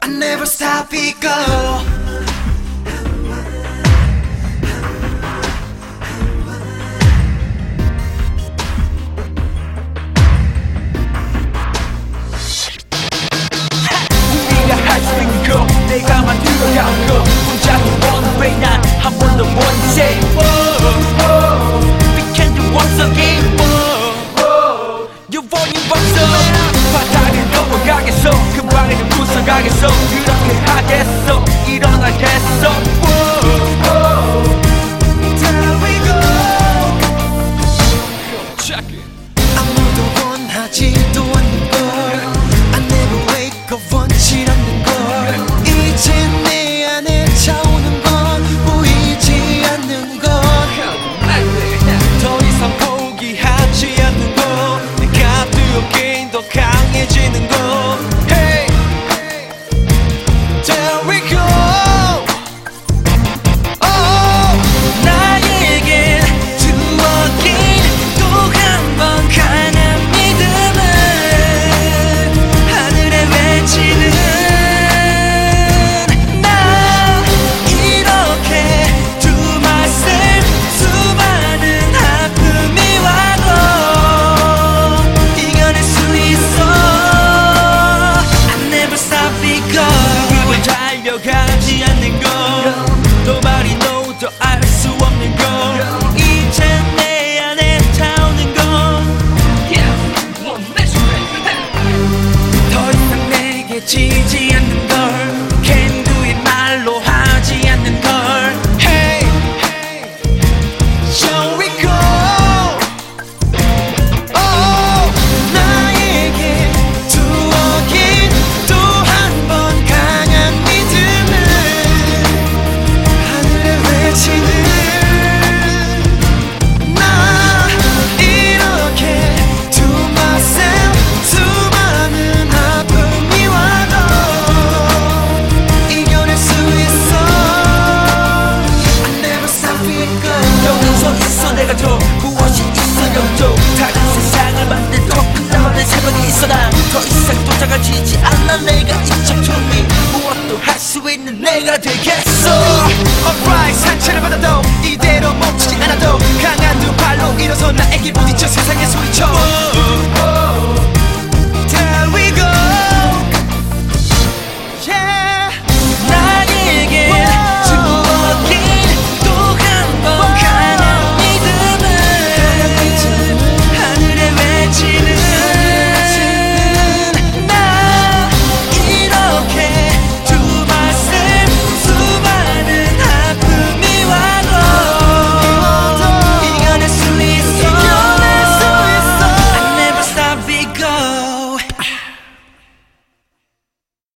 never stop it go. 내가 만들어간 거 혼자도 one way 난 한 번 더 one say whoa we can do once again whoa you want you want so 바닥을 넘어가겠어 그 방에는 부숴가겠어 그렇게 하겠어 일어나겠어 whoa There we go. check it 아무도 원하지도 않는 걸 I never wake up 원치 않는 걸 이제 내 안에 차오는 건 보이지 않는 것 더 이상 포기하지 않는 거 내가 두렵게 더 강해지는 거 Hey There we go Oh 나에겐 두어긴 또 한 번 강한 믿음을 하늘에 외치는 가지 않는 걸 Nobody know 더 알 수 없는 걸 이제 내 안에 타오는 건 더 이상 내게 지지 않는 걸 Can do it 말로 하지 않는 걸 Hey Shall we go Oh 나에게 두어긴 또 한 번 강한 믿음을 하늘에 외치는 나 이렇게 To myself 수많은 아픔이 와도 이겨낼 수 있어 I never stop it go 여기 서 있어 내가 더 무엇이 있어 영도 다른 세상을 만들 더 큰 나만의 생각이 있어 난 더 이상 쫓아가지지 않아 내가 이쪽 총이 무엇도 할 수 있는 내가 되겠어 Alright 상처를 받아도 이대로 멈추지 않아도 강한 두 발로 일어서 나에게 부딪혀 세상에 소리쳐 There we go Yeah 나에게 주어진 또 한 번 강한 믿음을 하늘에 외치는 나 이렇게 to myself 수많은 아픔이 와도 이겨낼 수 있어 I never stop it go